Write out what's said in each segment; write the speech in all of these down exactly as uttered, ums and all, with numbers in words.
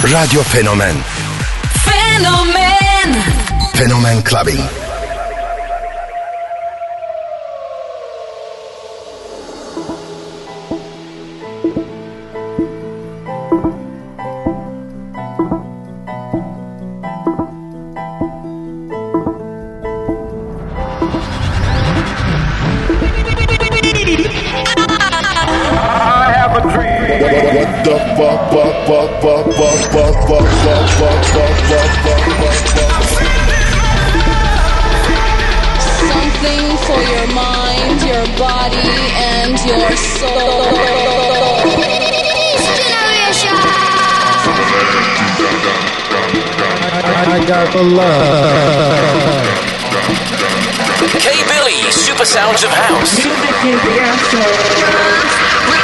Radyo Fenomen. Fenomen. Fenomen Clubbing. Something for your mind, your body, and your soul. I got the love. K Billy, Super Sounds of House. Music is the answer.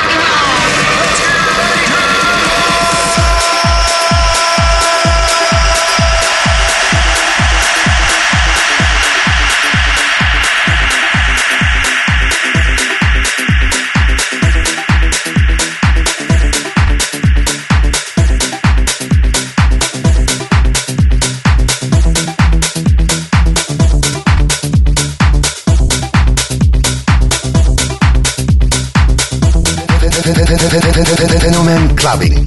Fenomen Clubbing.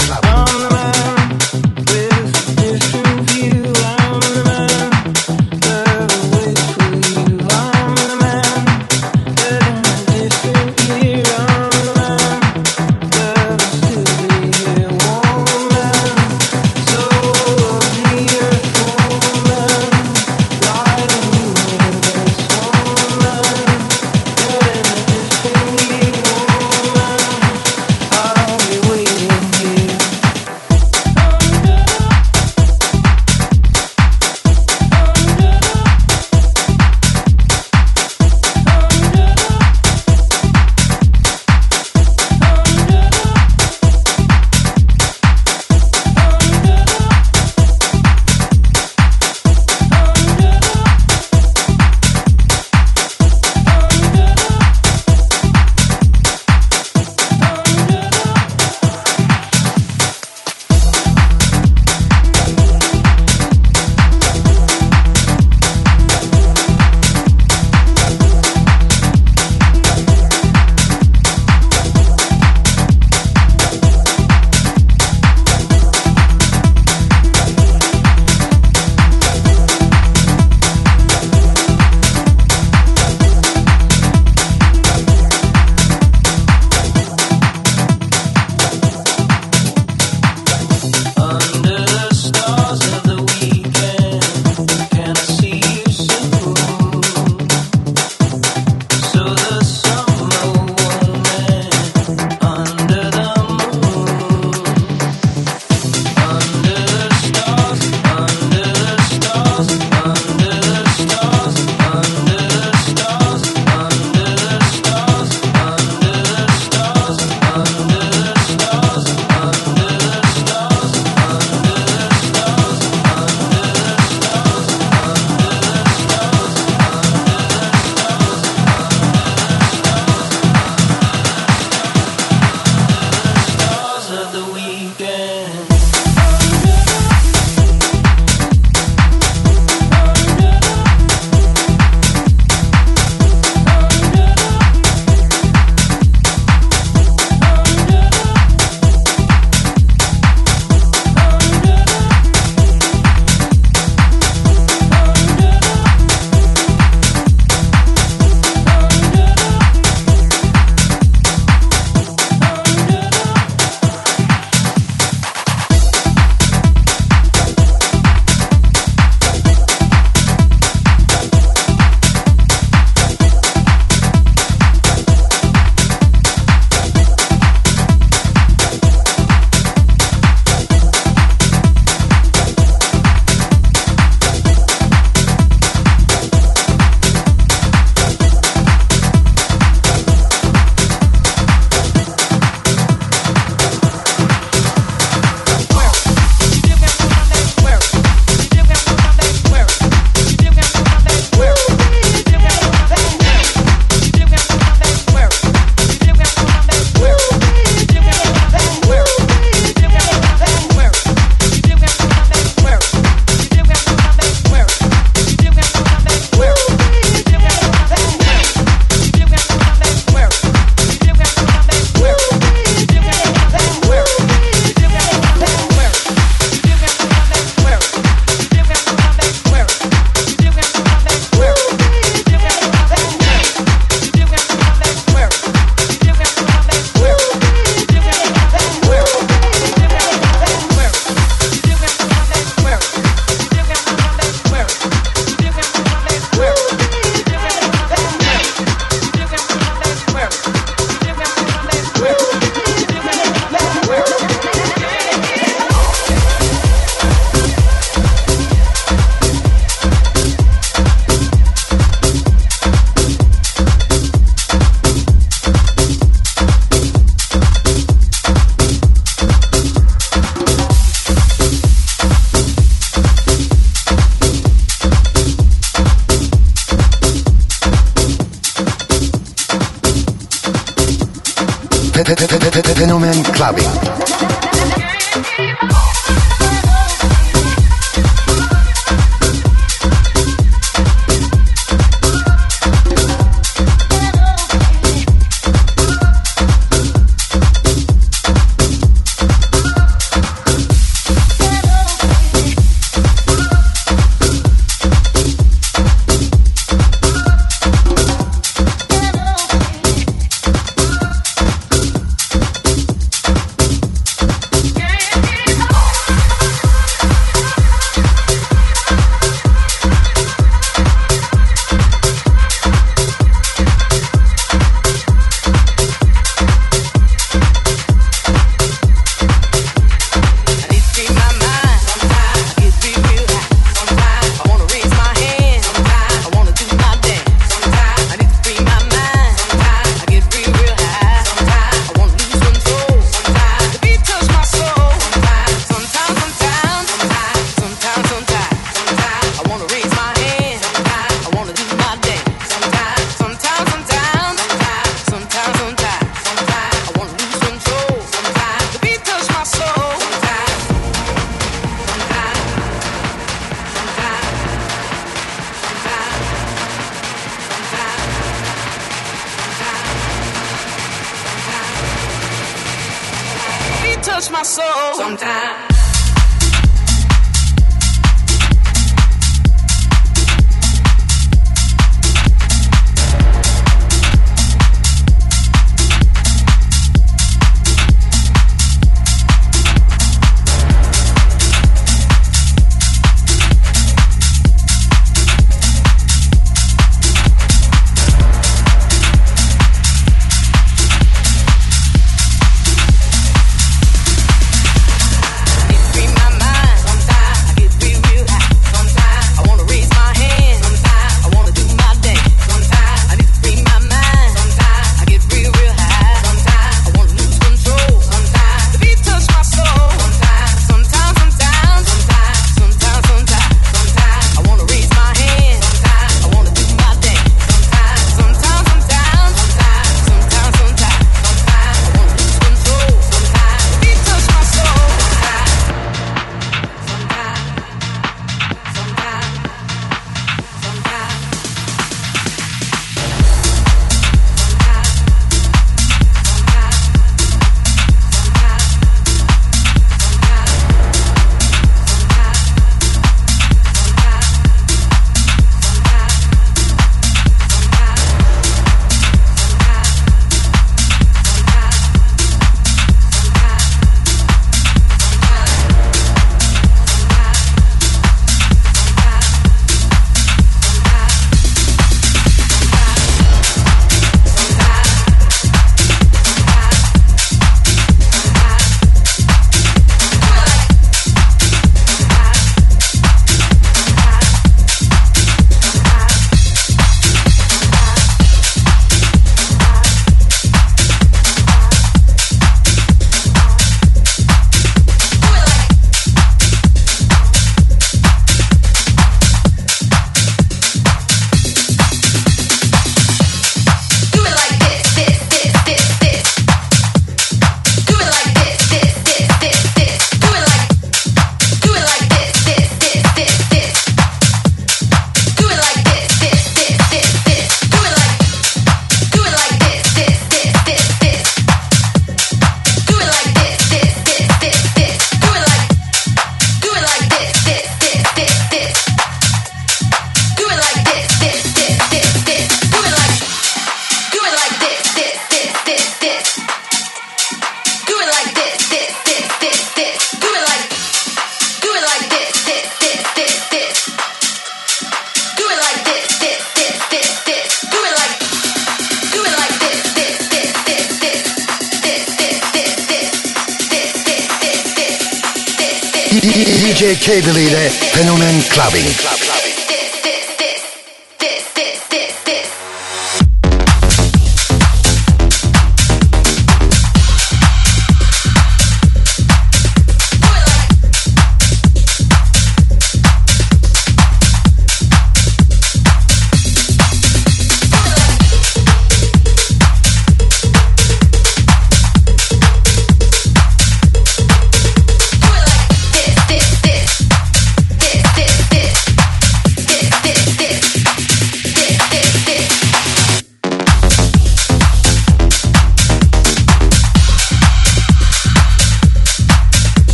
D J K-Billy ile Fenomen Clubbing.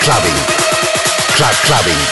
clubbing. Club clubbing.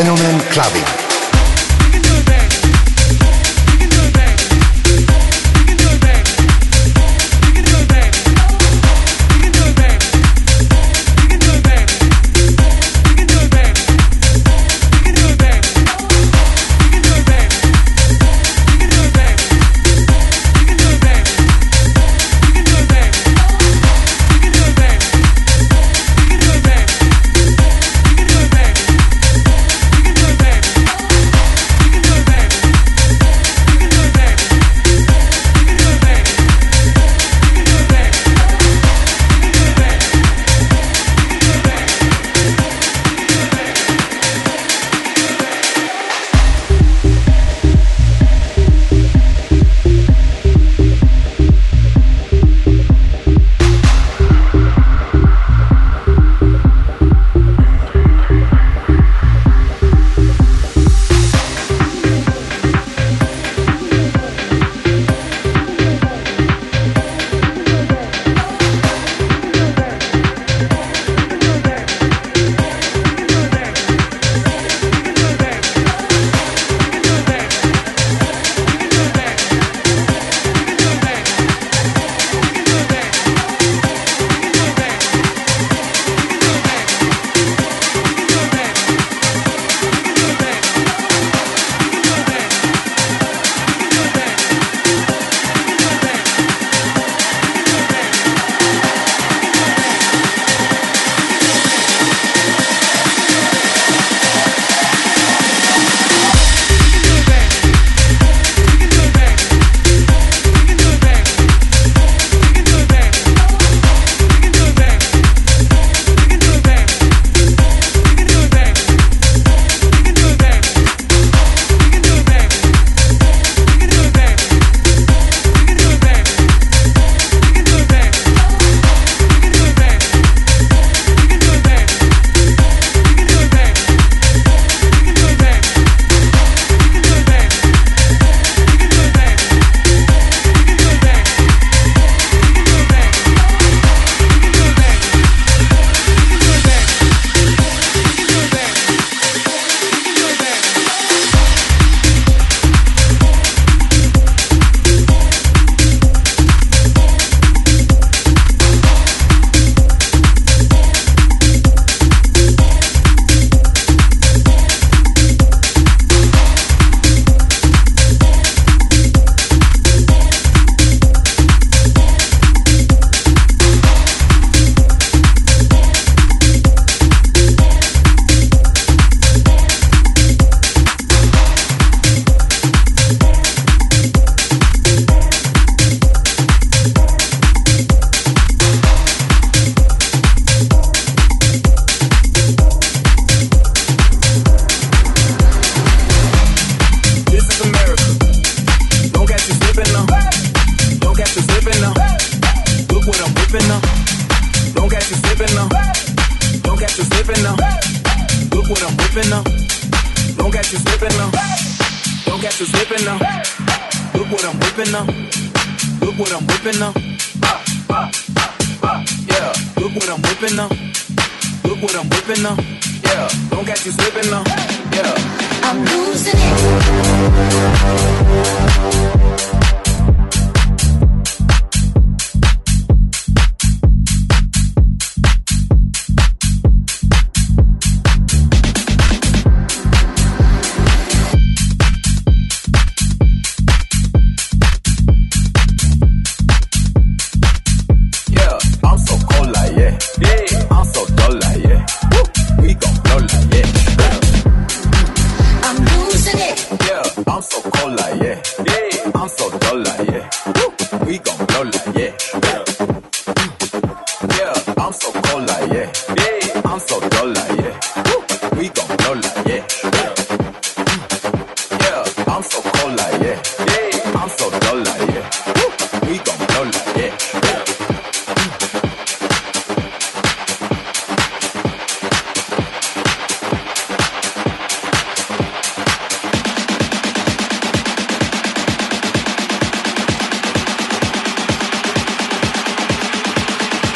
Fenomen Clubbing.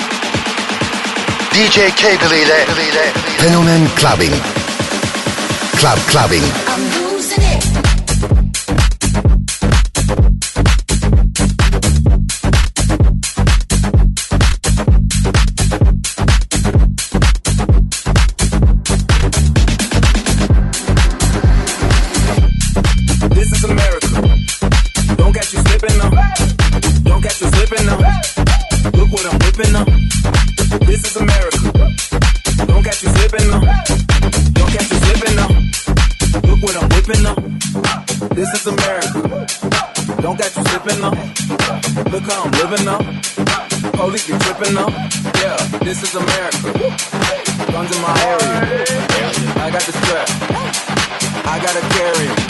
D J Cable ile Fenomen Clubbing. club clubbing. I'm losing it. This is America. Don't catch you slipping now. Don't catch you slipping now. Look what I'm whipping now. This is America. Don't catch you slipping now. Don't catch you slipping now. Look what I'm whipping now. This is America. Don't catch you slipping now. Look how I'm living now. Police be tripping now. Yeah, this is America. Guns in my area. I got the strap. I gotta carry 'em.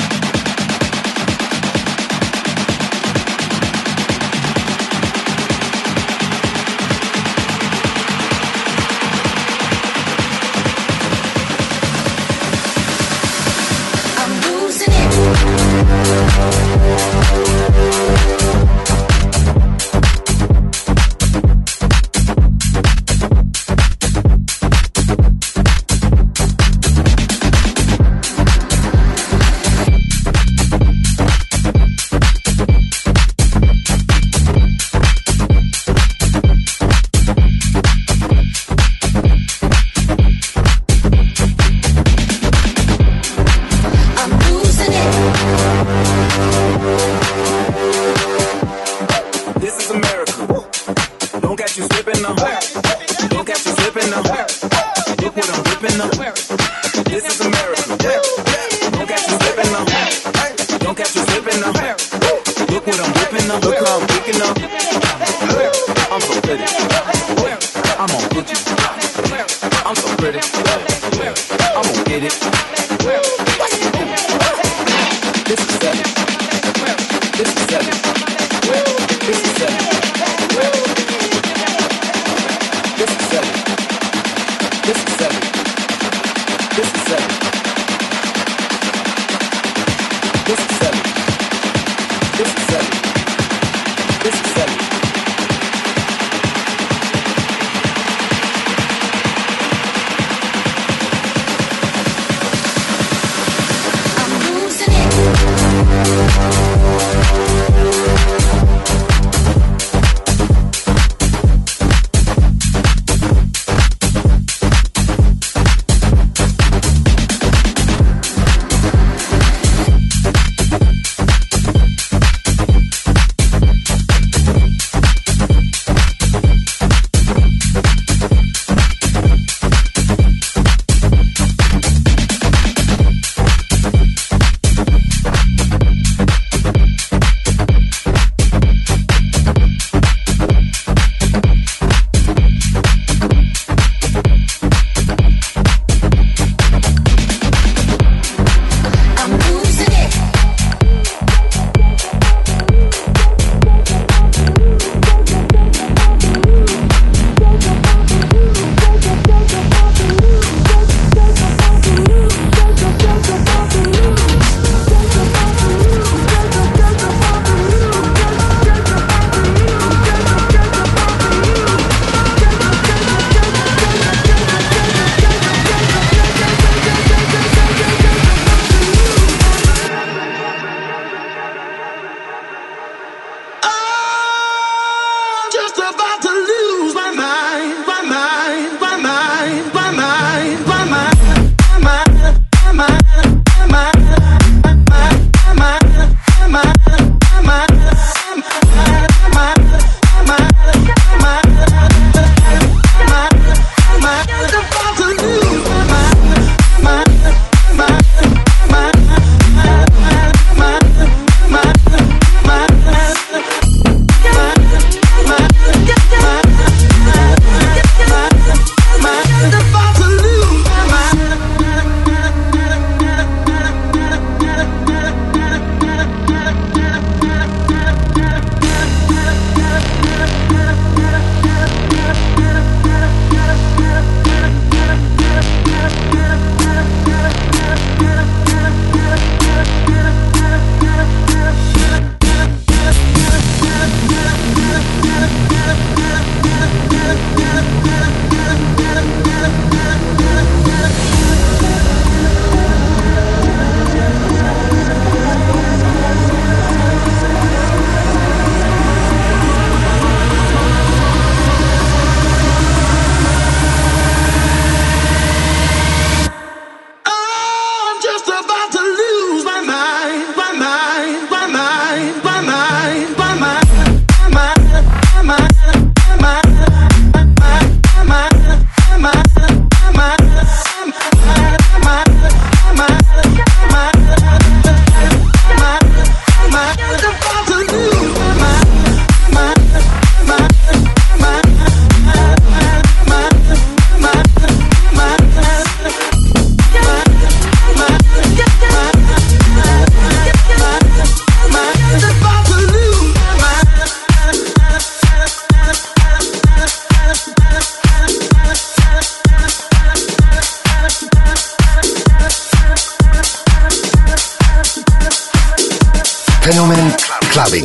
Fenomen Clubbing.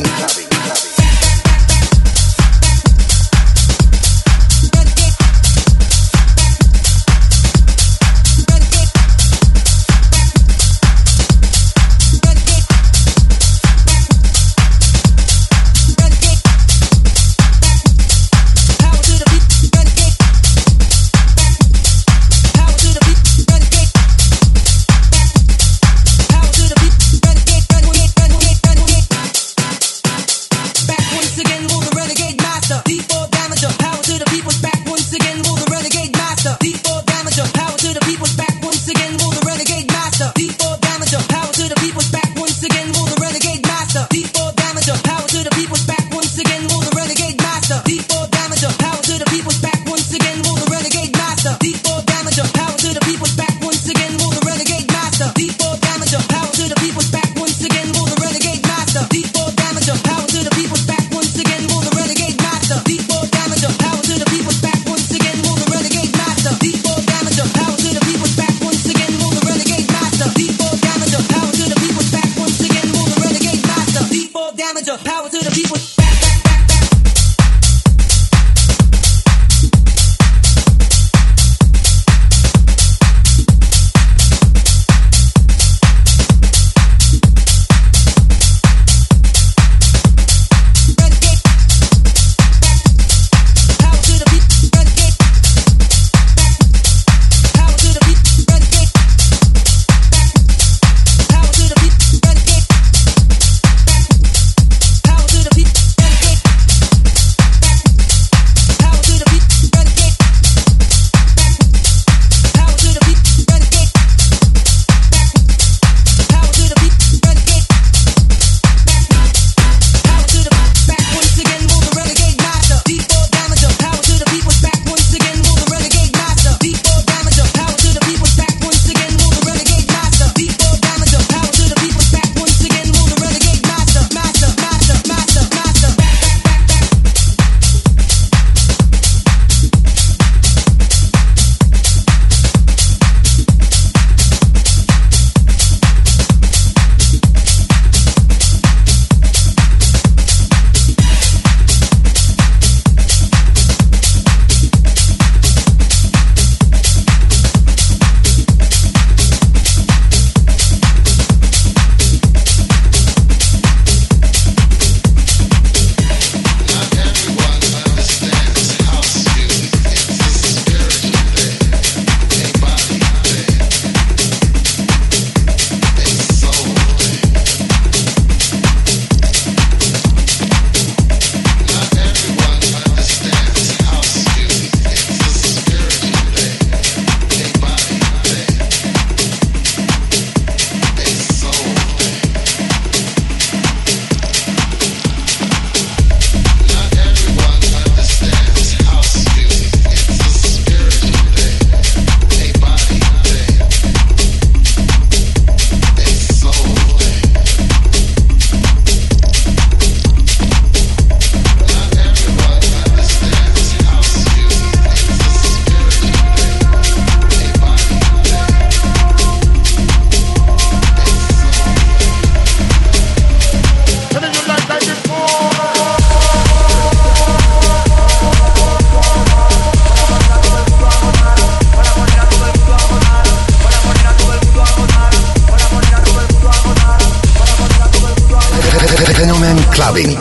Clubbing.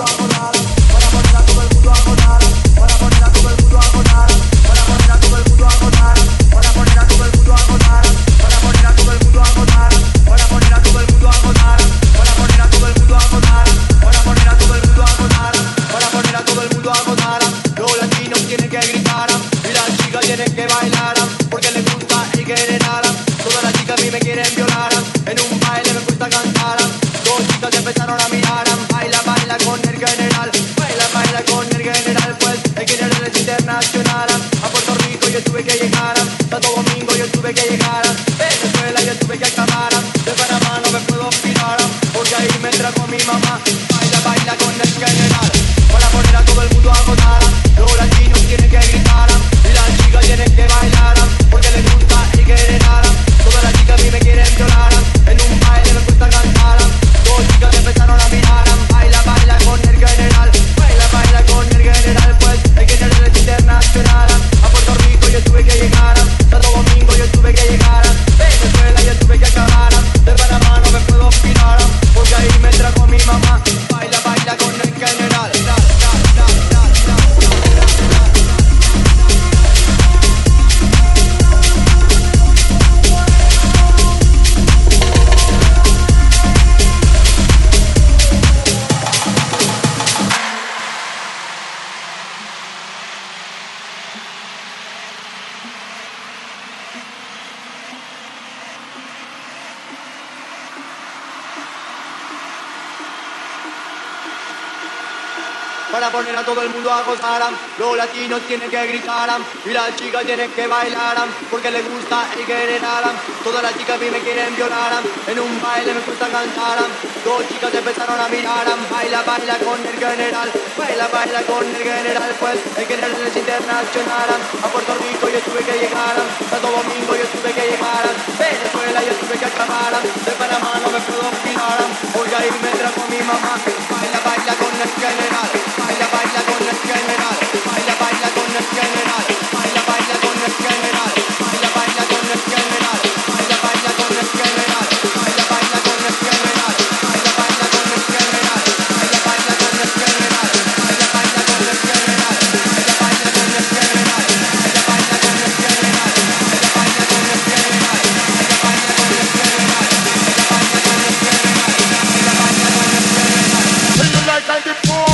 Empezaron a mirar para poner a todo el mundo a gozar. Los latinos tienen que gritar y las chicas tienen que bailar porque les gusta el general. Todas las chicas a mí me quieren violar, en un baile me gusta cantar. Dos chicas empezaron a mirar, baila, baila con el general, baila, baila con el general, pues el general es internacional. A Puerto Rico yo tuve que llegar, a Santo Domingo yo tuve que llegar, Venezuela yo tuve que acabar, de Panamá no me puedo olvidar. Oiga y me trajo mi mamá, baila, baila con el general, baila, baila con el general, baila, baila con el general, baila, baila con el general, baila, baila con el general, baila, baila con el general, baila, baila con el general, baila, baila con el general, baila, baila con el general, baila, baila con el general, baila, baila con el general, baila, baila con el general, baila, baila con el general, baila, baila con el general, baila, baila con el general, baila, baila con el general. Like I did before.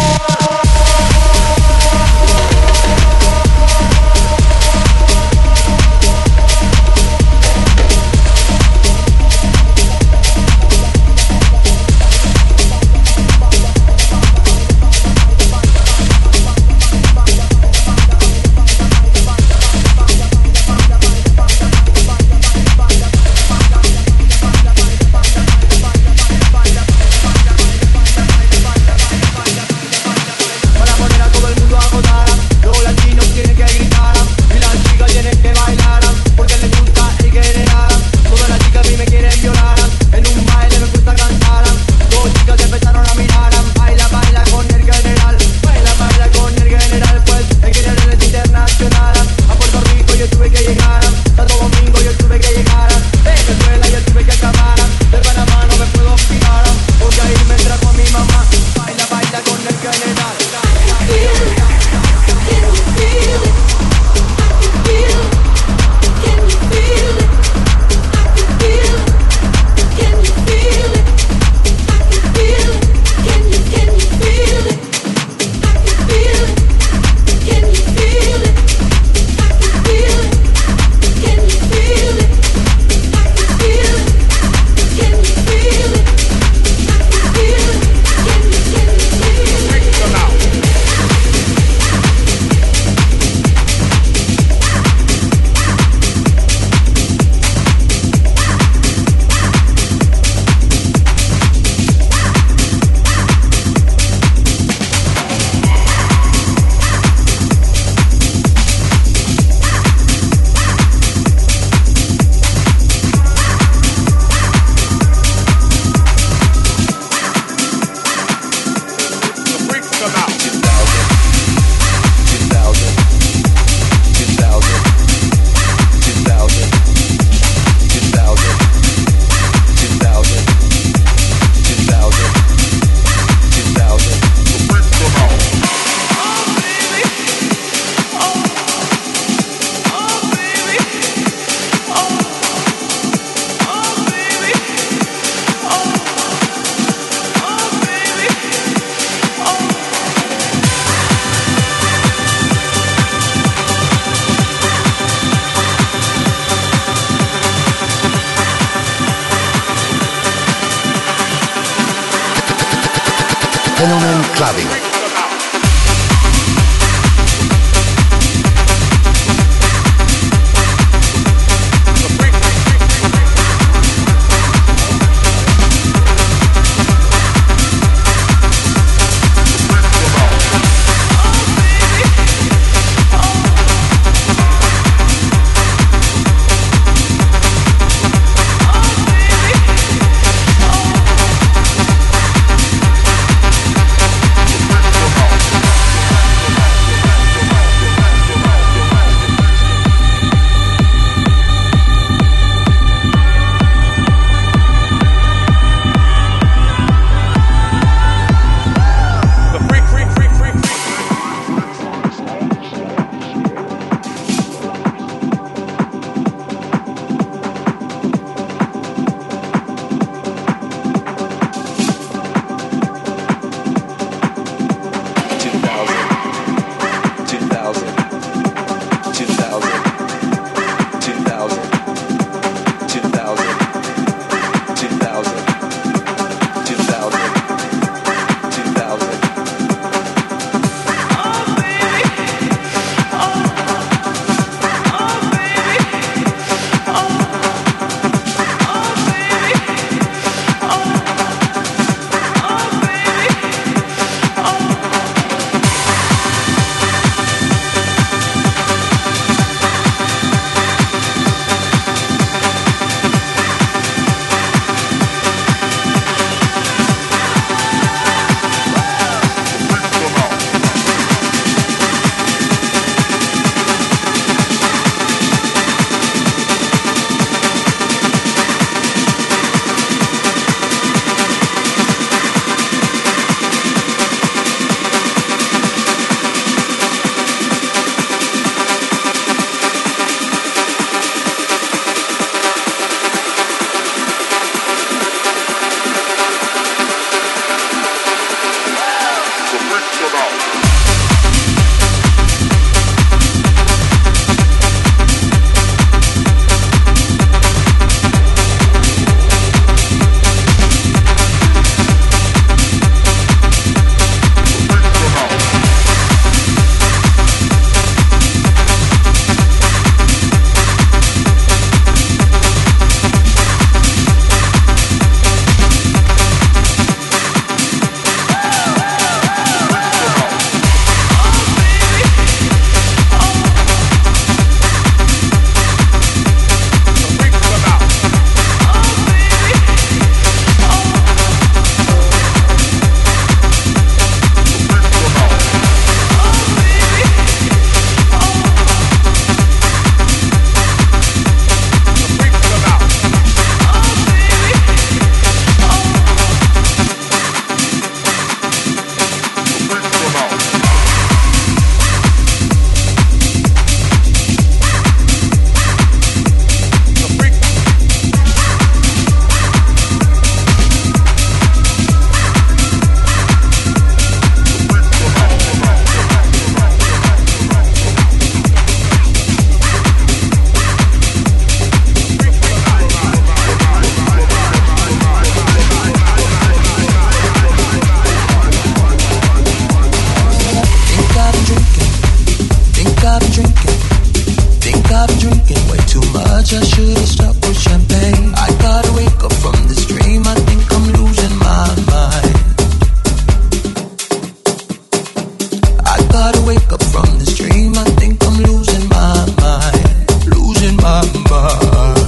Fenomen Clubbing. We're I've been drinking. Think I've been drinking way too much. I should've stopped with champagne. I gotta wake up from this dream. I think I'm losing my mind. I gotta wake up from this dream. I think I'm losing my mind. Losing my mind.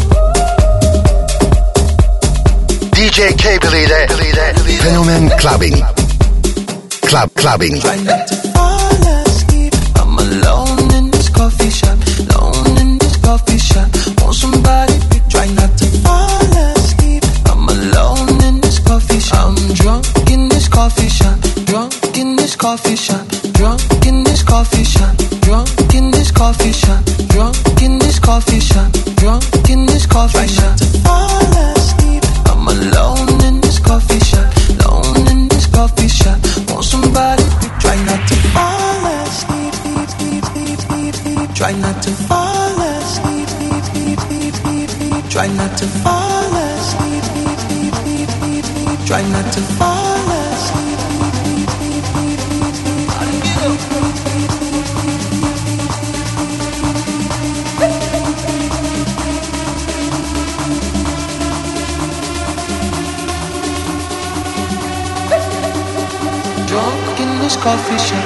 D J K-Billy ile Fenomen Clubbing. Club Clubbing. Try not to fall asleep. I'm alone in this coffee shop. Alone in this coffee shop. Want somebody to try not to fall asleep. I'm alone in this coffee shop. I'm drunk in this coffee shop. Drunk in this coffee shop. Drunk in this coffee shop. Drunk in this coffee shop. Drunk in this coffee shop. Drunk in this coffee shop. Try not to fall asleep. I'm alone in this coffee shop. Alone in this coffee shop. Want somebody to try not to fall asleep. Try not to fall asleep. Try not to fall asleep. Try not to fall asleep. Drunk in this coffee shop.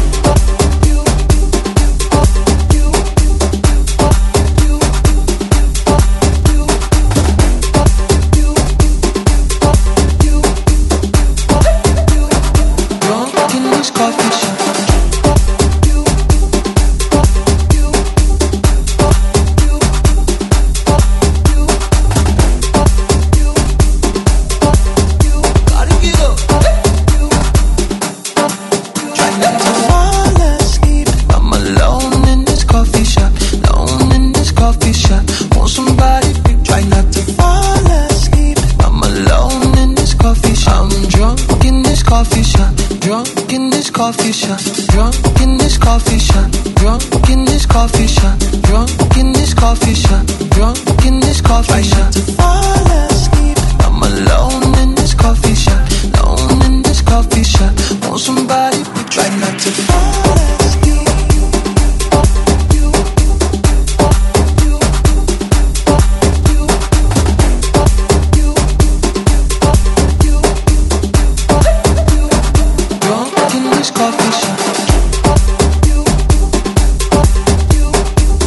Coffee shop, drunk in this coffee shop, drunk in this coffee shop, drunk in this coffee shop, drunk in this coffee shop. To fall asleep, I'm alone in this coffee shop, alone in this coffee shop. Want somebody to try not to fall asleep. Drunk in this coffee shop.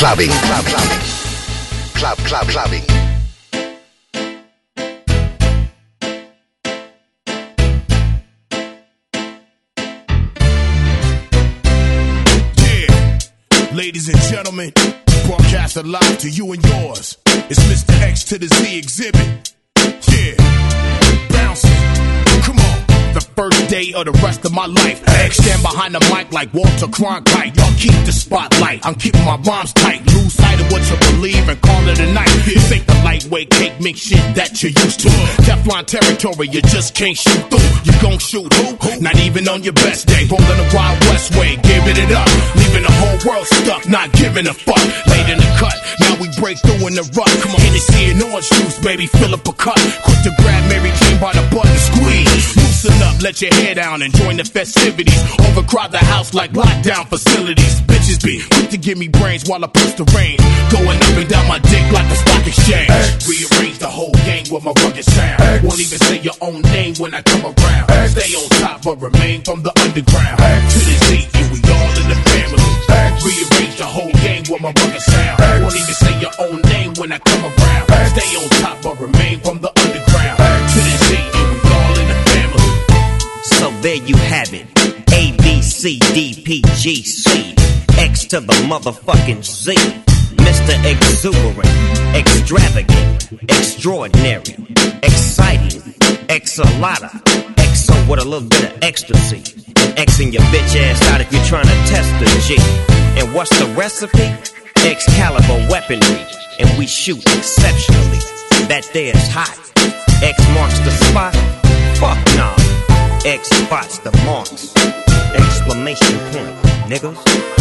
clubbing. Club clubbing. Club club clubbing. Ladies and gentlemen, broadcast live to you and yours. It's Mister X to the Z exhibit. Yeah, bouncing. Come on. The first day of the rest of my life. X stand behind the mic like Walter Cronkite. Y'all keep the spotlight. I'm keeping my rhymes tight. Lose sight of what you believe and call it a night. You think the lightweight cake mix shit that you're used to. Teflon territory, you just can't shoot through. You gon' shoot who? Not even on your best day. Rolling the Wild West way, giving it up. Leaving the whole world stuck, not giving a fuck. Late in the cut, now we break through in the rut. Come on, Hennessy and orange juice, baby, fill up a cup. Quick to grab Mary Jane by the butt and squeeze. Loosen up, let your hair down and join the festivities. Overcrowd the house like lockdown facilities. Bitches be quick to give me brains while I push the rain. Going up and down my dick like the stock exchange. X. Rearrange the whole gang with my rugged sound. X. Won't even say your own name when I come around. X. Stay on top but remain from the underground. X. To the Z, and we all in the family. X. Rearrange the whole gang with my rugged sound. X. Won't even say your own name when I come around. X. Stay on top but remain from the underground. X. To the Z, and we all in the family. So there you have it. A, B, C, D, P, G, C. X to the motherfucking Z. Mister Exuberant, extravagant, extraordinary, exciting, X-a-lotta, X-o with a little bit of ecstasy. And Xing your bitch ass out if you're trying to test the G. And what's the recipe? Excalibur weaponry. And we shoot exceptionally. That there's hot. X marks the spot. Fuck nah. X spots the marks. Exclamation point, niggas.